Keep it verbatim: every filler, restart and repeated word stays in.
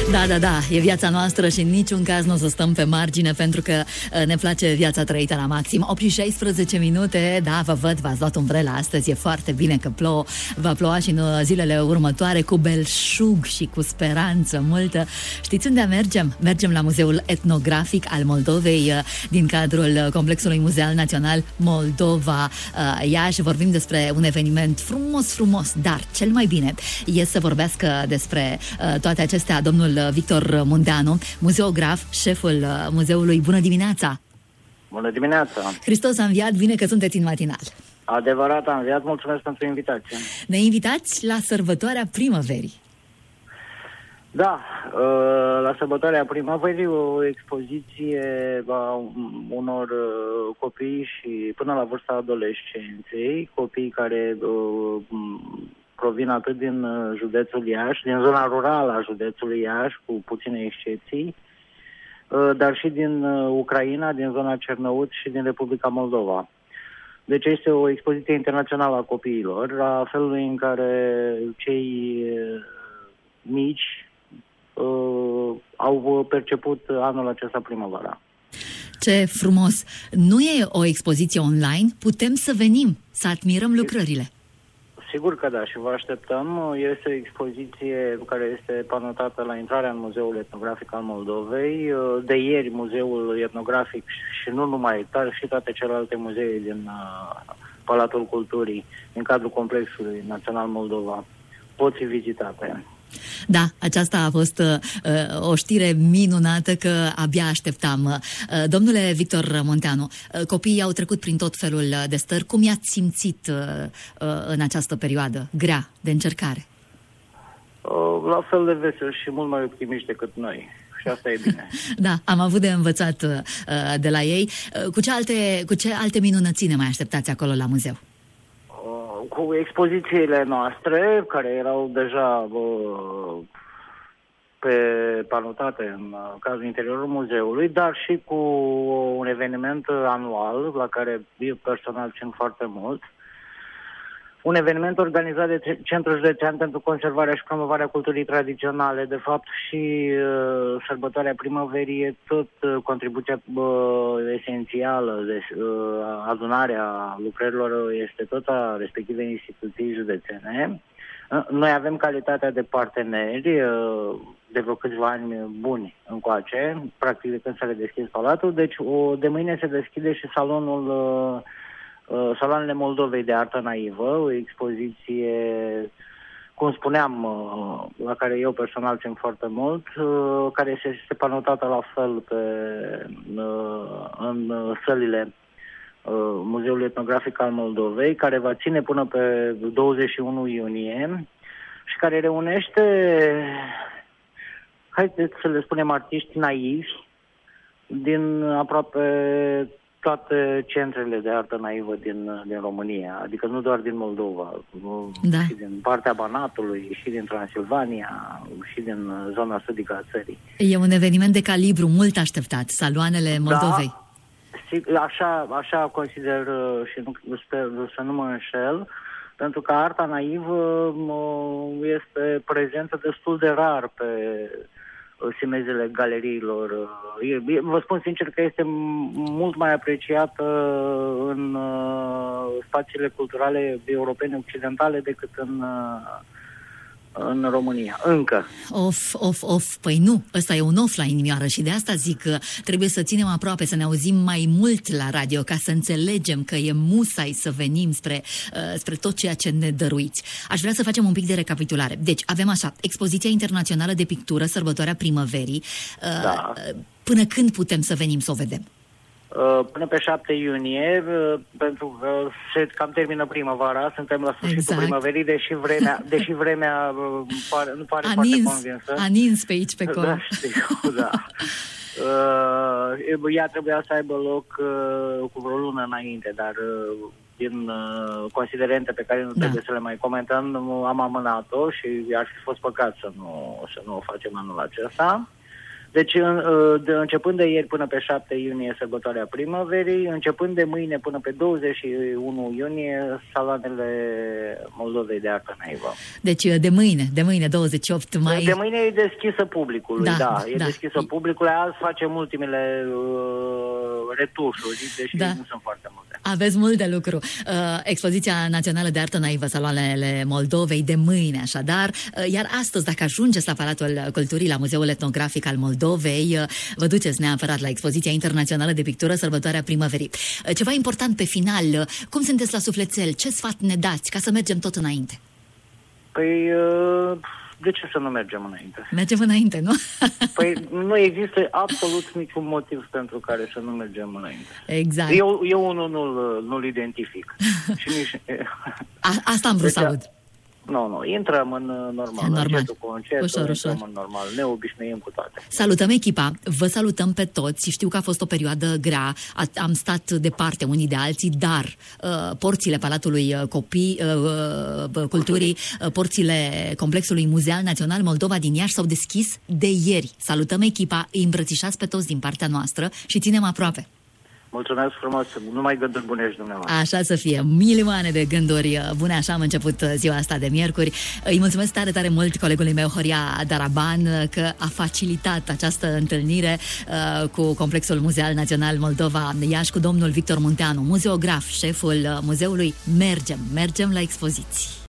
Da, da, da, e viața noastră și în niciun caz nu o să stăm pe margine, pentru că ne place viața trăită la maxim. opt și șaisprezece minute, da, vă văd, v-ați luat umbrela astăzi, e foarte bine că plouă, va ploua și în zilele următoare cu belșug și cu speranță multă. Știți unde mergem? Mergem la Muzeul Etnografic al Moldovei din cadrul Complexului Muzeal Național Moldova Iași. Vorbim despre un eveniment frumos, frumos, dar cel mai bine e să vorbească despre toate acestea domnul Victor Munteanu, muzeograf, șeful muzeului. Bună dimineața! Bună dimineața! Hristos a înviat, bine că sunteți în matinal. Adevărat, a înviat, mulțumesc pentru invitație. Ne invitați la sărbătoarea primăverii. Da, la sărbătoarea primăverii, o expoziție a unor copii și până la vârsta adolescenței, copii care provin atât din județul Iași, din zona rurală a județului Iași, cu puține excepții, dar și din Ucraina, din zona Cernăuți și din Republica Moldova. Deci este o expoziție internațională a copiilor, a felului în care cei mici uh, au perceput anul acesta primăvara. Ce frumos! Nu e o expoziție online? Putem să venim, să admirăm lucrările. Sigur că da, și vă așteptăm. Este o expoziție care este panotată la intrarea în Muzeul Etnografic al Moldovei. De ieri, Muzeul Etnografic și nu numai, dar și toate celelalte muzee din Palatul Culturii, din cadrul Complexului Național Moldova, pot fi vizitate. Da, aceasta a fost uh, o știre minunată, că abia așteptam. Uh, domnule Victor Munteanu, uh, copiii au trecut prin tot felul de stări. Cum i-ați simțit uh, uh, în această perioadă grea de încercare? Uh, la fel de veseli și mult mai optimiști decât noi. Și asta e bine. Da, am avut de învățat uh, de la ei. Uh, cu ce alte, cu ce alte minunățini mai așteptați acolo la muzeu? Cu expozițiile noastre, care erau deja uh, pe panotate în uh, cazul interiorul muzeului, dar și cu un eveniment anual, la care eu personal țin foarte mult. Un eveniment organizat de Centrul Județean pentru Conservarea și Promovarea Culturii Tradiționale. De fapt, și uh, sărbătoarea primăverii e tot uh, contribuția uh, esențială, de, uh, adunarea lucrărilor este tot a respectivei instituții județene. Uh, noi avem calitatea de parteneri uh, de vreo câțiva ani buni încoace, practic de când s-a redeschis palatul, deci o, de mâine se deschide și salonul uh, Uh, Saloanele Moldovei de Artă Naivă, o expoziție, cum spuneam, uh, la care eu personal țin foarte mult, uh, care este, este panotată la fel pe, uh, în uh, sălile uh, Muzeului Etnografic al Moldovei, care va ține până pe douăzeci și unu iunie și care reunește, haideți să le spunem, artiști naivi din aproape toate centrele de artă naivă din, din România, adică nu doar din Moldova, da. Și din partea Banatului, și din Transilvania, și din zona sudică a țării. E un eveniment de calibru mult așteptat, Saloanele Moldovei. Da, așa, așa consider și nu, sper să nu mă înșel, pentru că arta naivă este prezentă destul de rar pe simezele galeriilor. Vă spun sincer că este mult mai apreciată în spațiile culturale europene occidentale decât în, în România. Încă. Of, of, of. Păi nu, ăsta e un of la inimioară și de asta zic că trebuie să ținem aproape, să ne auzim mai mult la radio, ca să înțelegem că e musai să venim spre, uh, spre tot ceea ce ne dăruiți. Aș vrea să facem un pic de recapitulare. Deci, avem așa, Expoziția Internațională de Pictură, Sărbătoarea Primăverii. Uh, da. Până când putem să venim să o vedem? Până pe șapte iunie, pentru că se cam termină primăvara, suntem la sfârșitul exact. primăverii, deși vremea, deși vremea pare, nu pare anins, foarte convinsă. Anins pe aici, pe acolo. Da, știu, da. Uh, ea trebuia să aibă loc uh, cu vreo lună înainte, dar uh, din uh, considerente pe care nu da. trebuie să le mai comentăm, am amânat-o și ar fi fost păcat să nu, să nu o facem anul acesta. Deci, de, începând de ieri până pe șapte iunie, sărbătoarea primăverii, începând de mâine până pe douăzeci și unu iunie, saloanele Moldovei de artă naivă. Deci, de mâine, de mâine, douăzeci și opt mai... De mâine e deschisă publicului, da, da e da. deschisă publicului. Azi facem ultimele uh, retușuri, deși da. nu sunt foarte multe. Aveți mult de lucru. Uh, Expoziția Națională de Artă Naivă, Saloanele Moldovei, de mâine, așadar. Uh, iar astăzi, dacă ajungeți la Palatul Culturii, la Muzeul Etnografic al Moldovei, uh, vă duceți neapărat la Expoziția Internațională de Pictură, Sărbătoarea Primăverii. Uh, ceva important pe final, uh, cum sunteți la sufletel? Ce sfat ne dați ca să mergem tot înainte? Păi... Uh... De ce să nu mergem înainte? Mergem înainte, nu? Păi nu există absolut niciun motiv pentru care să nu mergem înainte. Exact. Eu, eu unul nu-l, nu-l identific. Și nici... A, asta am vrut deci, să aud. Nu, nu, intrăm în normal, normal. încetul cu încetul, ușor, intrăm ușor. în normal, ne obișnuim cu toate. Salutăm echipa, vă salutăm pe toți, știu că a fost o perioadă grea, am stat departe unii de alții, dar uh, porțile Palatului Copii, uh, Culturii, uh, porțile Complexului Muzeal Național Moldova din Iași s-au deschis de ieri. Salutăm echipa, îi îmbrățișați pe toți din partea noastră și ținem aproape. Mulțumesc frumos, numai gânduri bune și dumneavoastră. Așa să fie, milioane de gânduri bune, așa am început ziua asta de miercuri. Îi mulțumesc tare, tare mult colegului meu, Horia Daraban, că a facilitat această întâlnire uh, cu Complexul Muzeal Național Moldova Iași, cu domnul Victor Munteanu, muzeograf, șeful muzeului. Mergem, mergem la expoziții.